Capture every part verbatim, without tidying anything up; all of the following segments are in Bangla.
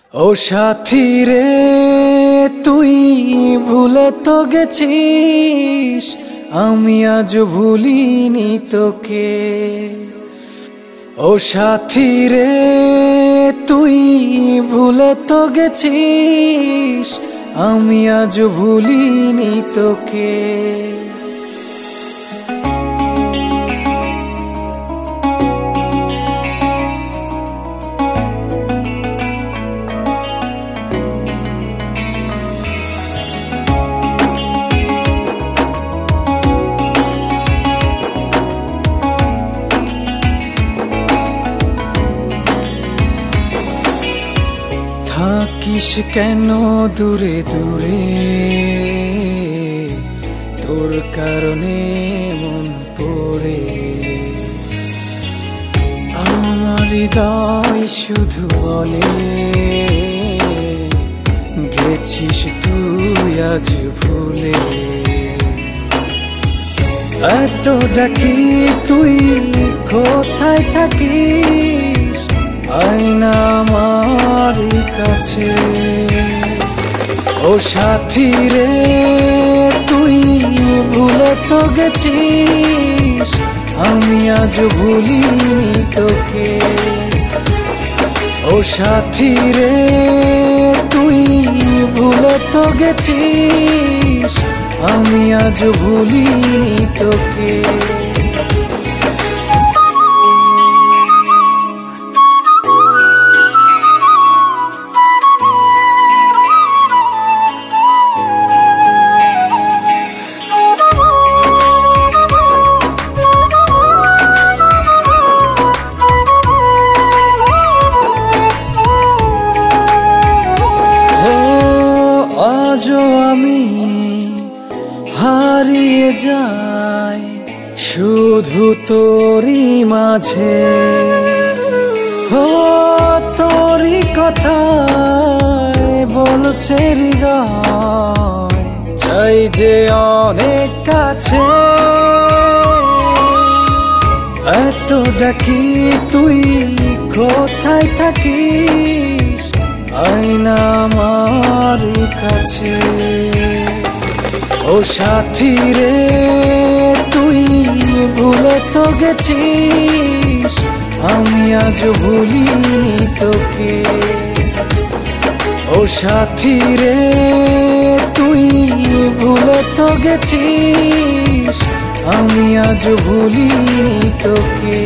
ও সাথী রে তুই ভুলে তো গেছিস, আমি আজ ভুলিনি তোকে। ও সাথী রে তুই ভুলে তো গেছিস, আমি আজ ভুলিনি তোকে। থাকিস কেন দূরে দূরে, তোর কারণে মন পড়ে। আমার হৃদয় শুধু বলে, গেছিস তুই আজ ভুলে। এত ডাকি তুই কোথায় থাকিস, আয়না আমার কাছে। ও সাথী রে তুই ভুলে তো গেছিস, আমি আজ ভুলিনি তোকে। ও সাথী রে তুই ভুলে তো গেছিস, আমি আজ ভুলিনি তোকে। আজও আমি হারিয়ে যাই শুধু তোরই মাঝে। ও তোরই কথায় বলছে হৃদয়, চাই যে অনেক কাছে। এত ডাকি তুই কোথায় থাকিস, আয়না আমার কাছে। ও সাথী রে তুই ভুলে তো গেছিস, আমি আজ ভুলিনি তোকে। ও সাথী রে তুই ভুলে তো গেছিস, আমি আজ ভুলিনি তোকে।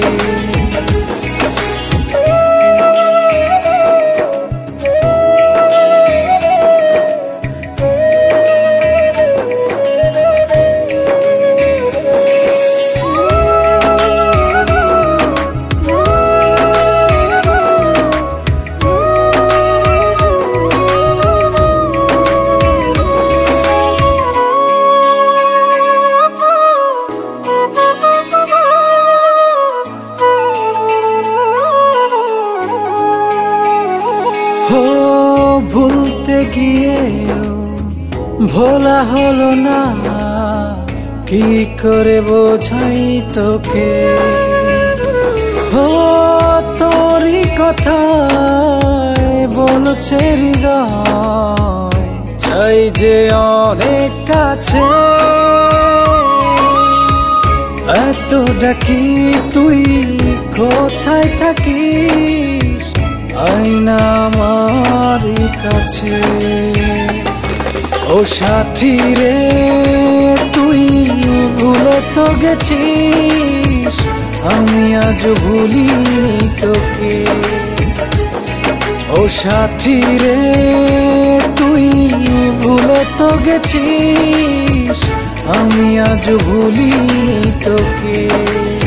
ভুলতে গিয়েও ভোলা হলো না, কি করে বোঝাই তোকে। ও তোরই কথায় বলছে হৃদয়, চাই যে অনেক কাছে। এত ডাকি তুই কোথায় থাকিস, আয়না আমার কাছে। ও সাথী রে তুই ভুলে তো গেছিস, আমি আজ ভুলিনি তোকে। ও সাথী রে তুই ভুলে তো গেছিস, আমি আজ ভুলিনি তোকে।